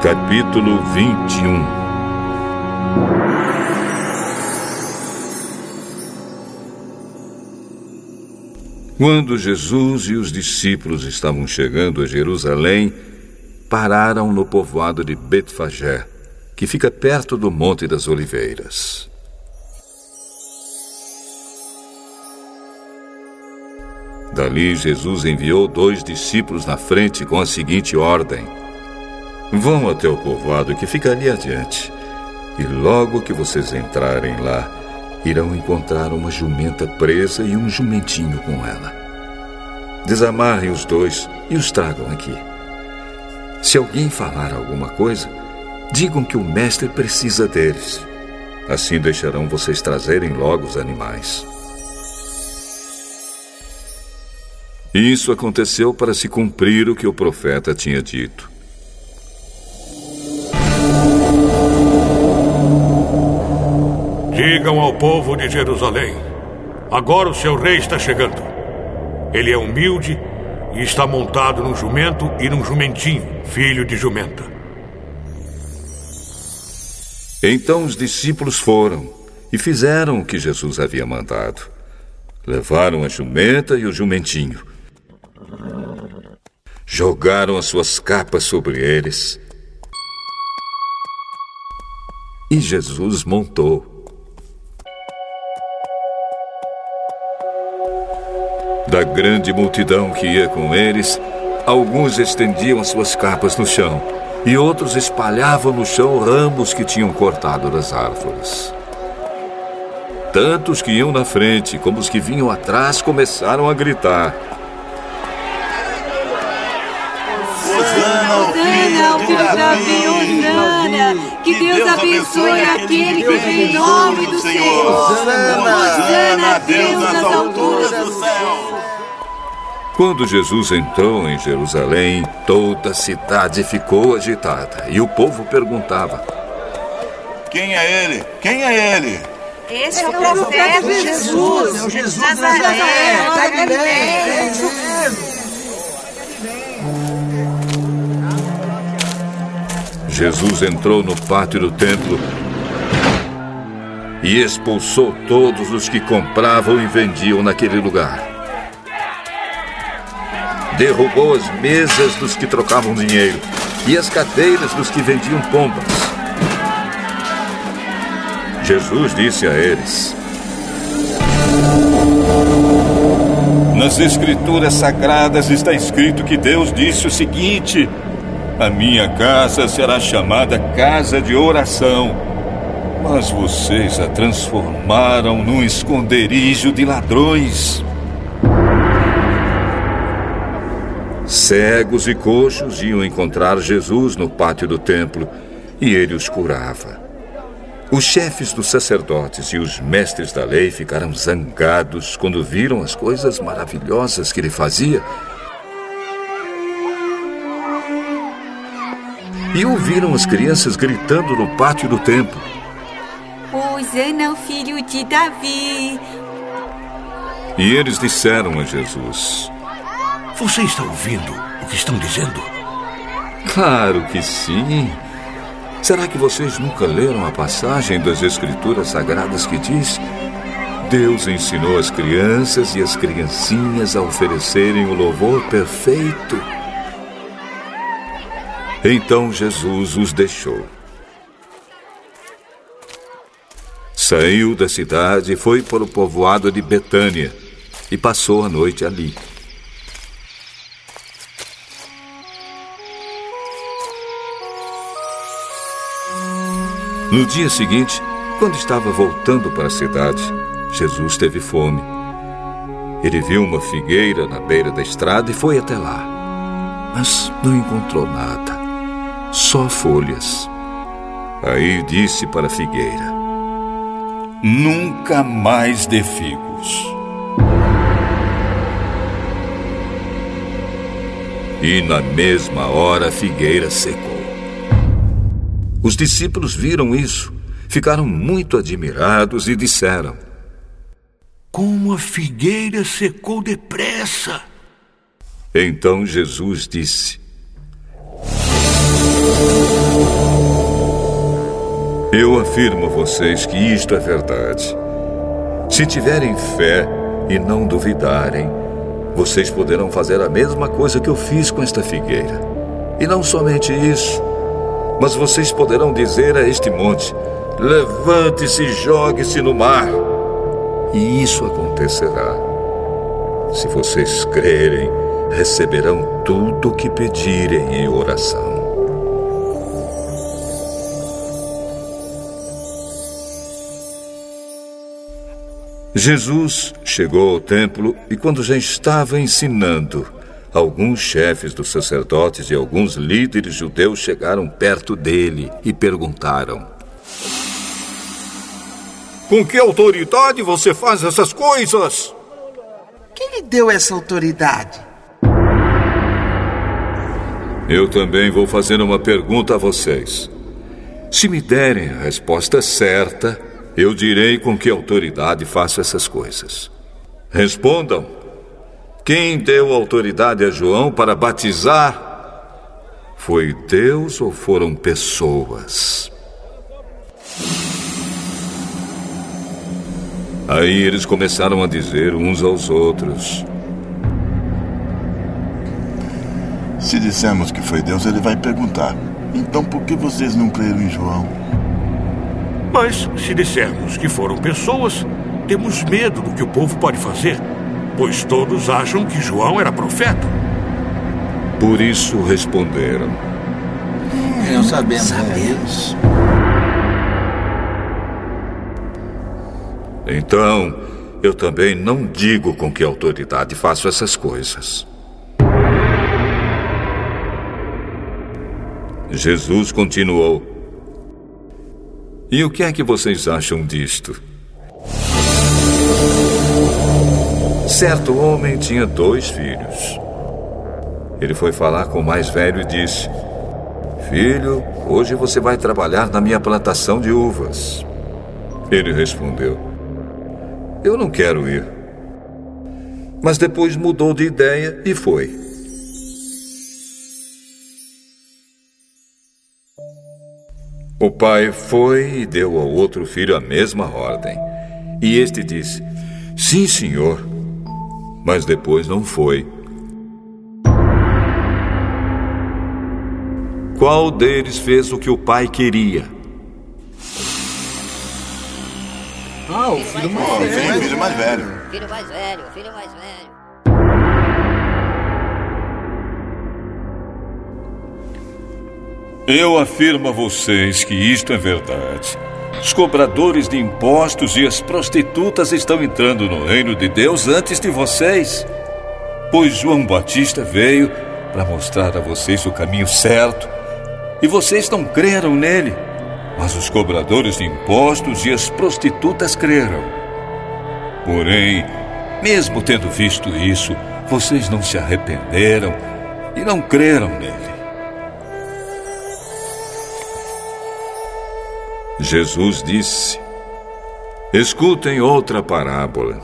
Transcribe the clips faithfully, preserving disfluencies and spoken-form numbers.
Capítulo vinte e um. Quando Jesus e os discípulos estavam chegando a Jerusalém, pararam no povoado de Betfagé, que fica perto do Monte das Oliveiras. Dali, Jesus enviou dois discípulos na frente com a seguinte ordem: vão até o povoado que fica ali adiante, e logo que vocês entrarem lá, irão encontrar uma jumenta presa e um jumentinho com ela. Desamarrem os dois e os tragam aqui. Se alguém falar alguma coisa, digam que o mestre precisa deles. Assim deixarão vocês trazerem logo os animais. Isso aconteceu para se cumprir o que o profeta tinha dito. Digam ao povo de Jerusalém: agora o seu rei está chegando. Ele é humilde e está montado num jumento e num jumentinho, filho de jumenta. Então os discípulos foram e fizeram o que Jesus havia mandado. Levaram a jumenta e o jumentinho. Jogaram as suas capas sobre eles. E Jesus montou. Da grande multidão que ia com eles, alguns estendiam as suas capas no chão e outros espalhavam no chão ramos que tinham cortado das árvores. Tanto os que iam na frente como os que vinham atrás começaram a gritar: Hosana, filho de Davi, Hosana! Que Deus abençoe aquele que vem em nome do Senhor! Hosana a Deus nas alturas do céu! Quando Jesus entrou em Jerusalém, toda a cidade ficou agitada e o povo perguntava: quem é ele? Quem é ele? Esse é o profeta Jesus, é o Jesus de Nazaré, Nazaré, Galileia. Jesus entrou no pátio do templo e expulsou todos os que compravam e vendiam naquele lugar. Derrubou as mesas dos que trocavam dinheiro e as cadeiras dos que vendiam pombas. Jesus disse a eles: nas Escrituras Sagradas está escrito que Deus disse o seguinte: a minha casa será chamada casa de oração, mas vocês a transformaram num esconderijo de ladrões. Cegos e coxos iam encontrar Jesus no pátio do templo e ele os curava. Os chefes dos sacerdotes e os mestres da lei ficaram zangados quando viram as coisas maravilhosas que ele fazia e ouviram as crianças gritando no pátio do templo: Hosana ao filho de Davi! E eles disseram a Jesus: você está ouvindo o que estão dizendo? Claro que sim. Será que vocês nunca leram a passagem das Escrituras Sagradas que diz: Deus ensinou as crianças e as criancinhas a oferecerem o louvor perfeito? Então Jesus os deixou. Saiu da cidade e foi para o povoado de Betânia e passou a noite ali. No dia seguinte, quando estava voltando para a cidade, Jesus teve fome. Ele viu uma figueira na beira da estrada e foi até lá. Mas não encontrou nada, só folhas. Aí disse para a figueira: nunca mais dê figos. E na mesma hora a figueira secou. Os discípulos viram isso, ficaram muito admirados e disseram: como a figueira secou depressa! Então Jesus disse: Eu afirmo a vocês que isto é verdade. Se tiverem fé e não duvidarem, vocês poderão fazer a mesma coisa que eu fiz com esta figueira. E não somente isso, mas vocês poderão dizer a este monte: levante-se e jogue-se no mar. E isso acontecerá. Se vocês crerem, receberão tudo o que pedirem em oração. Jesus chegou ao templo e, quando já estava ensinando, alguns chefes dos sacerdotes e alguns líderes judeus chegaram perto dele e perguntaram: com que autoridade você faz essas coisas? Quem lhe deu essa autoridade? Eu também vou fazer uma pergunta a vocês. Se me derem a resposta certa, eu direi com que autoridade faço essas coisas. Respondam. Quem deu autoridade a João para batizar? Foi Deus ou foram pessoas? Aí eles começaram a dizer uns aos outros: se dissermos que foi Deus, ele vai perguntar: então por que vocês não creram em João? Mas se dissermos que foram pessoas, temos medo do que o povo pode fazer, pois todos acham que João era profeta. Por isso responderam: Não sabemos. Sabemos. Então, eu também não digo com que autoridade faço essas coisas. Jesus continuou: e o que é que vocês acham disto? Certo homem tinha dois filhos. Ele foi falar com o mais velho e disse: filho, hoje você vai trabalhar na minha plantação de uvas. Ele respondeu: eu não quero ir. Mas depois mudou de ideia e foi. O pai foi e deu ao outro filho a mesma ordem. E este disse: sim, senhor. Mas depois não foi. Qual deles fez o que o pai queria? Ah, o filho mais Oh, velho. filho, filho mais velho. Filho mais velho, filho mais velho. Eu afirmo a vocês que isto é verdade. Os cobradores de impostos e as prostitutas estão entrando no reino de Deus antes de vocês. Pois João Batista veio para mostrar a vocês o caminho certo e vocês não creram nele. Mas os cobradores de impostos e as prostitutas creram. Porém, mesmo tendo visto isso, vocês não se arrependeram e não creram nele. Jesus disse: escutem outra parábola.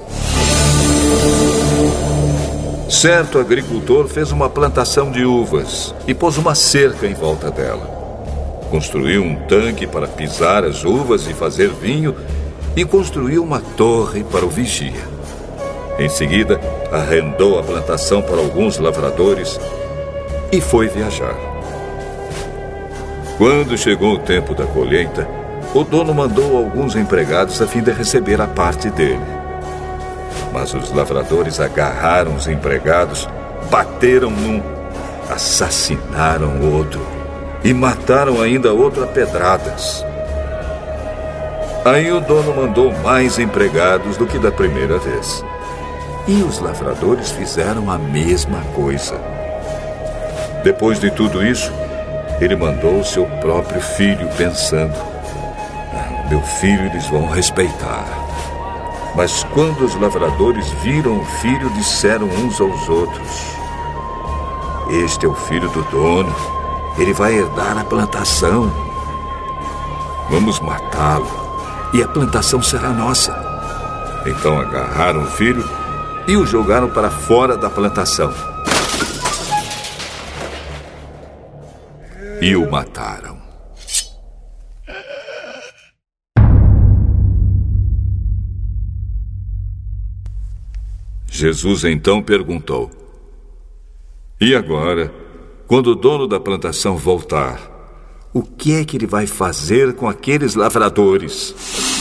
Certo agricultor fez uma plantação de uvas e pôs uma cerca em volta dela. Construiu um tanque para pisar as uvas e fazer vinho e construiu uma torre para o vigia. Em seguida, arrendou a plantação para alguns lavradores e foi viajar. Quando chegou o tempo da colheita, o dono mandou alguns empregados a fim de receber a parte dele. Mas os lavradores agarraram os empregados, bateram num, assassinaram o outro e mataram ainda outro a pedradas. Aí o dono mandou mais empregados do que da primeira vez. E os lavradores fizeram a mesma coisa. Depois de tudo isso, ele mandou seu próprio filho, pensando: meu filho eles vão respeitar. Mas quando os lavradores viram o filho, disseram uns aos outros: este é o filho do dono, ele vai herdar a plantação. Vamos matá-lo e a plantação será nossa. Então agarraram o filho e o jogaram para fora da plantação. E o mataram. Jesus então perguntou: E agora, quando o dono da plantação voltar, o que é que ele vai fazer com aqueles lavradores?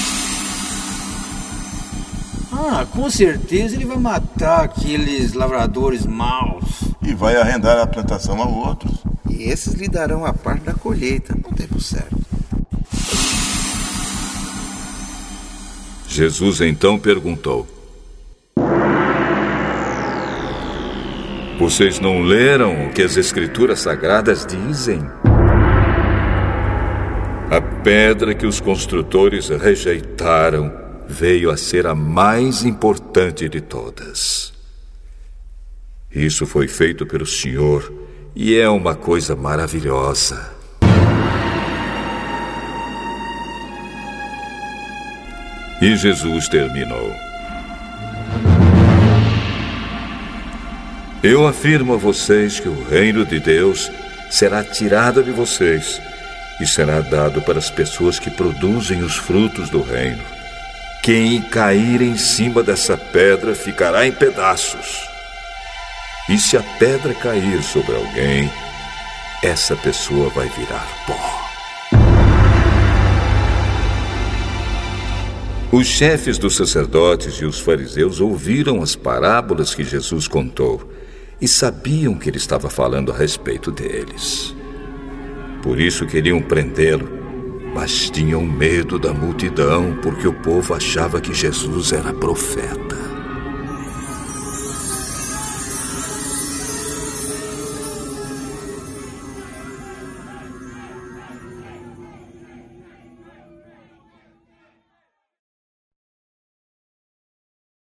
Ah, com certeza ele vai matar aqueles lavradores maus. E vai arrendar a plantação a outros. E esses lhe darão a parte da colheita no tempo certo. Jesus então perguntou: Vocês não leram o que as Escrituras Sagradas dizem? A pedra que os construtores rejeitaram veio a ser a mais importante de todas. Isso foi feito pelo Senhor e é uma coisa maravilhosa. E Jesus terminou: Eu afirmo a vocês que o reino de Deus será tirado de vocês e será dado para as pessoas que produzem os frutos do reino. Quem cair em cima dessa pedra ficará em pedaços. E se a pedra cair sobre alguém, essa pessoa vai virar pó. Os chefes dos sacerdotes e os fariseus ouviram as parábolas que Jesus contou e sabiam que ele estava falando a respeito deles. Por isso queriam prendê-lo, mas tinham medo da multidão, porque o povo achava que Jesus era profeta.